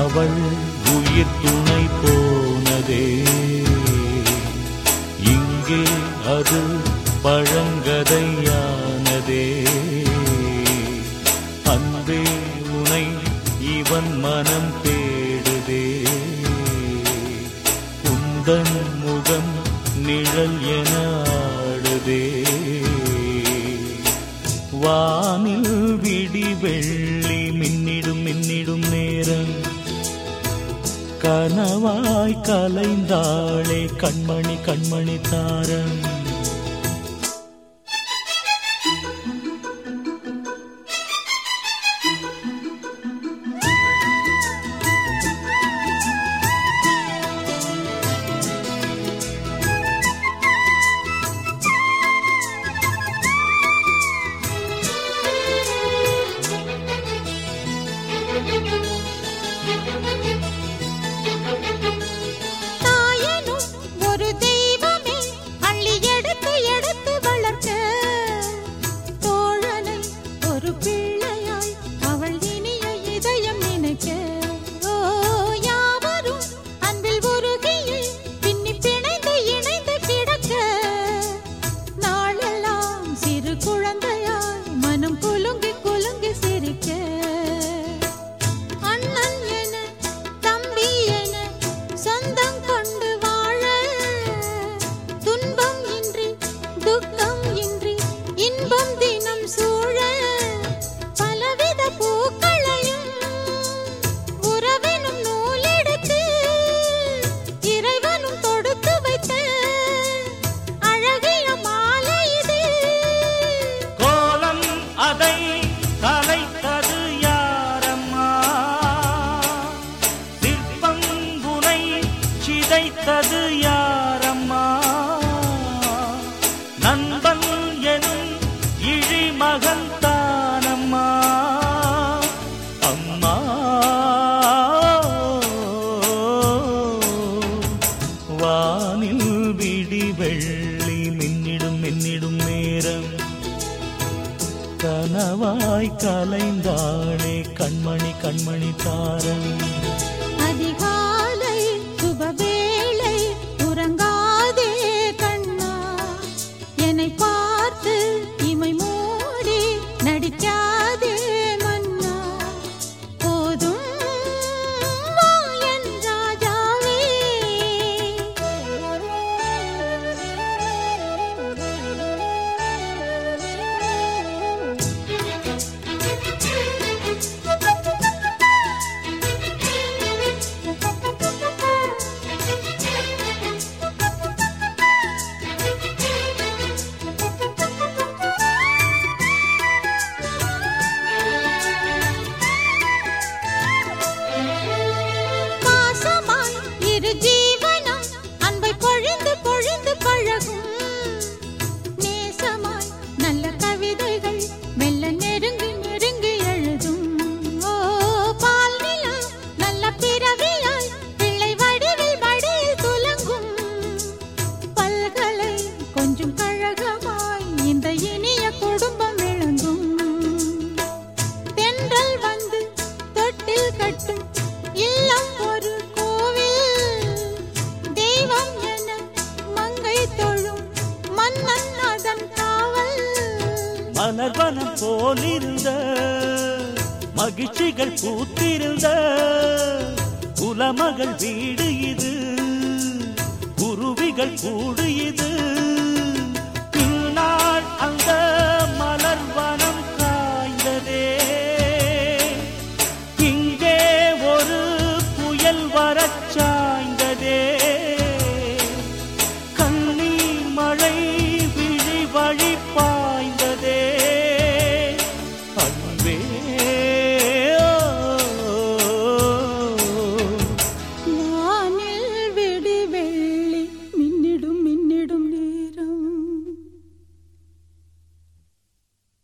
அவள் உயிர் துணை போனதே, இங்கே அது பழங்கதையானதே. அன்பே உனை இவன் மனம் தேடுதே, உந்தன் முகம் நிழல் என ஆடுதே. வானில் விடி வெள்ளி மின்னிடும் மின்னிடும் நேரம், கனவாய் கலைந்தாளே கண்மணி கண்மணி தாரம். சிதைத்தது யாரம்மா? நண்பன் எனும் இழி மகன் தானம்மா. அம்மா வானில் விடி வெள்ளி மின்னிடும் மின்னிடும் நேரம், கனவாய் கலைந்தாளே கண்மணி கண்மணி தாரம். அதிகாலை சுபவேளை உறங்காதே கண்ணா, என்னை பார்த்து இமை மூடி நடிக்காதே மன்னா. போதும் வா என் ராஜாவே. மலர்வனம் போலிருந்த மகிழ்ச்சிகள் பூத்திருந்த குலமகள் வீடு இது, குருவிகள் கூடு இது. பின்னால் அந்த மலர்வனம் காய்ந்ததே, இங்கே ஒரு புயல் வரச் சாய்ந்ததே.